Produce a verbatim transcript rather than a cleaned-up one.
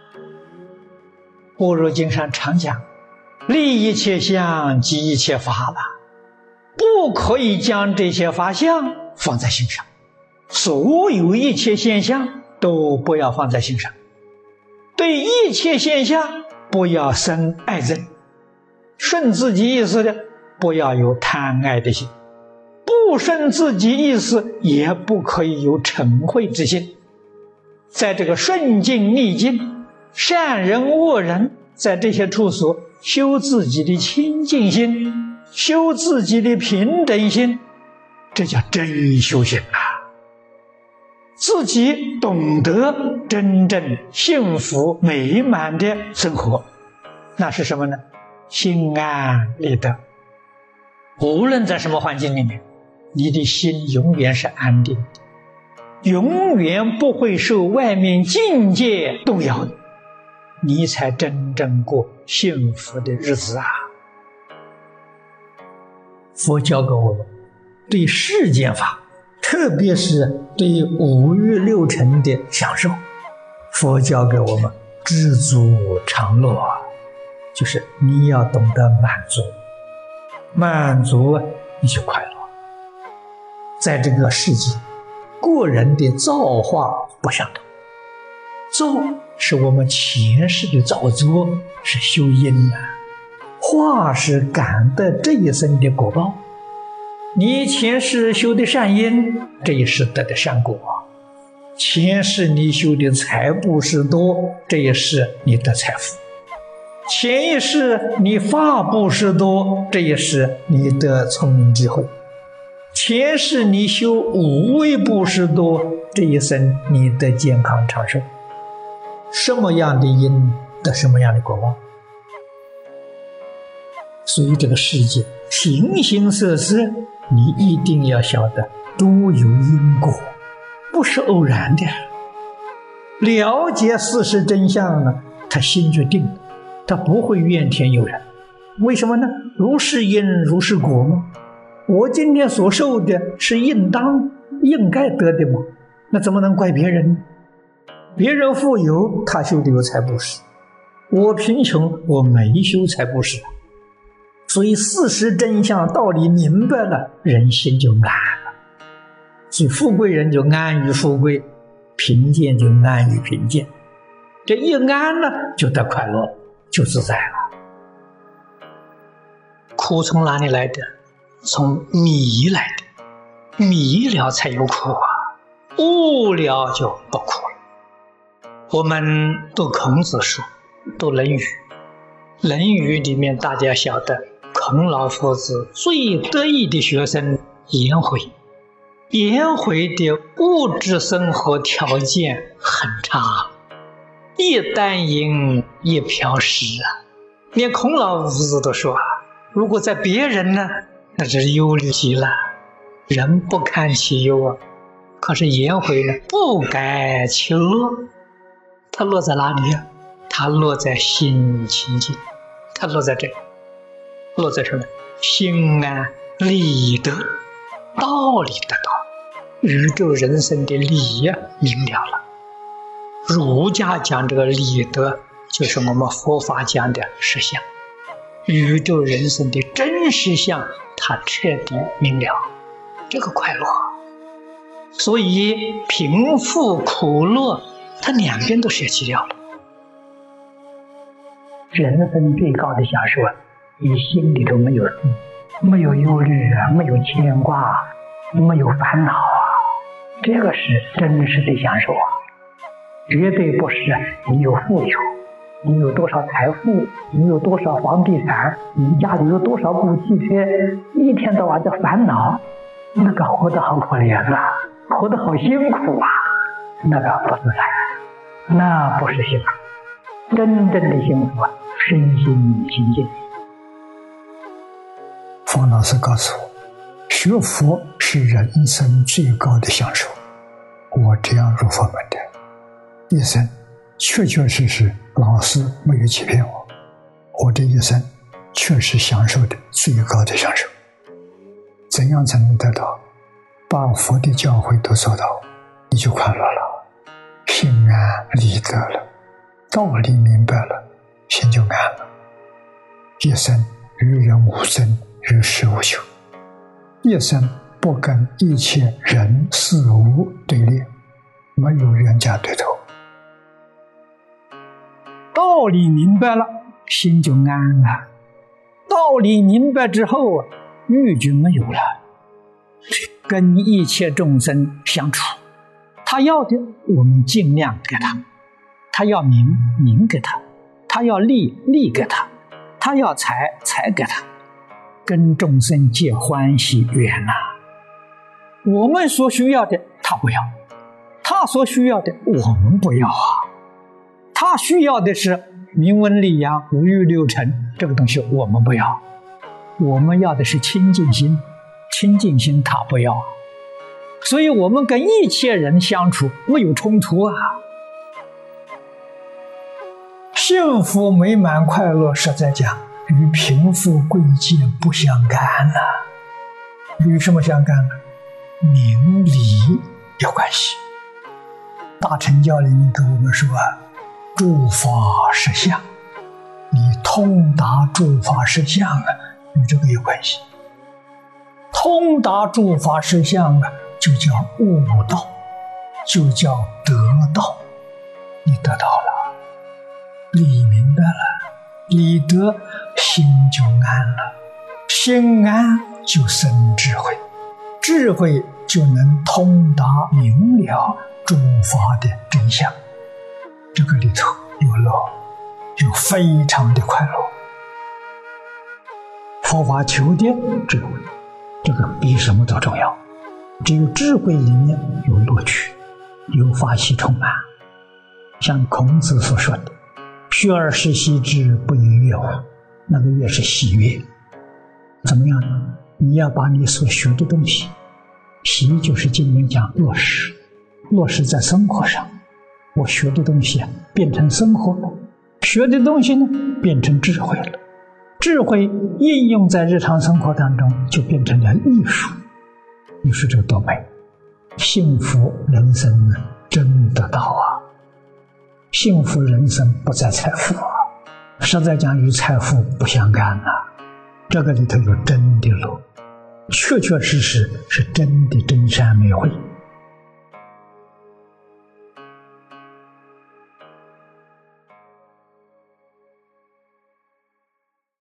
般若经上常讲，立一切相，即一切法了，不可以将这些法相放在心上，所有一切现象都不要放在心上，对一切现象不要生爱憎，顺自己意思的不要有贪爱的心，不顺自己意思也不可以有嗔恚之心。在这个顺境逆境，善人恶人，在这些处所修自己的清净心，修自己的平等心，这叫真修行啊！自己懂得真正幸福美满的生活，那是什么呢？心安理得。无论在什么环境里面，你的心永远是安定的，永远不会受外面境界动摇的，你才真正过幸福的日子啊！佛教给我们对世间法，特别是对五欲六尘的享受，佛教给我们知足常乐啊，就是你要懂得满足，满足你就快乐。在这个世界，个人的造化不相同，造是我们前世的造作，是修因啊；化是感得这一生的果报。你前世修的善因，这一世得的善果；前世你修的财布施多，这一世你得财富；前一世你法布施多，这一世你得聪明智慧；前世你修无畏布施多，这一生你得健康长寿。什么样的因得什么样的果报。所以这个世界形形色色，你一定要晓得都有因果，不是偶然的。了解事实真相呢，他心就定了，他不会怨天尤人。为什么呢？如是因如是果吗？我今天所受的是应当应该得的吗？那怎么能怪别人呢？别人富有，他修的有财布施；我贫穷，我没修财布施。所以事实真相道理明白了，人心就安了。所以富贵人就安于富贵，贫贱就安于贫贱。这一安了，就得快乐，就自在了。苦从哪里来的？从迷来的，迷了才有苦啊，悟了就不苦了。我们读孔子书，读论语，论语里面大家晓得，孔老夫子最得意的学生颜回，颜回的物质生活条件很差，一担银一瓢食啊，连孔老夫子都说，如果在别人呢，那是忧虑极了，人不堪其忧啊。可是颜回呢，不改其乐，他乐在哪里啊？他乐在心清净，他乐在这个，乐在什么？心安理得，道理得到，宇宙人生的理呀、啊、明了了。儒家讲这个理德，就是我们佛法讲的实相，宇宙人生的真实相，他彻底明了，这个快乐。所以贫富苦乐，他两边都舍弃掉了。人生最高的享受啊，你心里头没有没有忧虑啊，没有牵挂，没有烦恼啊，这个是真实的享受啊，绝对不是你有富有，你有多少财富，你有多少房地产，你家里有多少部汽车，一天到晚的烦恼，那个活得好可怜啊，活得好辛苦啊，那个不自在，那不是幸福。真正的幸福啊，身心清净。 方老师告诉我，学佛是人生最高的享受。我这样入佛门的一生，确确实实老师没有欺骗我，我这一生确实享受的最高的享受。怎样才能得到？把佛的教诲都做到，你就快乐了，心安理得了， 道理明白了，心就安了。一生与人无争，与世无求，一生不跟一切人事物对立，没有冤家对头。 道理明白了，心就安了。道理明白之后啊，欲就没有了。跟一切众生相处，他要的我们尽量给他，他要名名给他，他要利利给他，他要财财给他，跟众生结欢喜缘啊。我们所需要的他不要，他所需要的我们不要啊。他需要的是名闻利养五欲六尘，这个东西我们不要，我们要的是清净心，清净心他不要，所以我们跟一切人相处没有冲突啊，幸福美满快乐，实在讲与贫富贵贱不相干啊。与什么相干呢？名利有关系。大乘教里面跟我们说啊，诸法实相，你通达诸法实相啊，与这个有关系。通达诸法实相啊，就叫悟道，就叫得道。你得到了，理明白了，理得，心就安了，心安就生智慧，智慧就能通达明了诸法的真相。这个里头有乐，有非常的快乐。佛法求的智慧，这个比什么都重要。只有智慧里面有乐趣，有法喜充满。像孔子所说的学而时习之，不亦说乎，那个乐是喜悦。怎么样呢？你要把你所学的东西，习就是经文讲落实，落实在生活上。我学的东西啊，变成生活了；学的东西呢，变成智慧了。智慧应用在日常生活当中，就变成了艺术。你说这个多美！幸福人生真得到啊！幸福人生不在财富啊，实在讲与财富不相干啊。这个里头有真的乐，确确实实是真的真善美慧。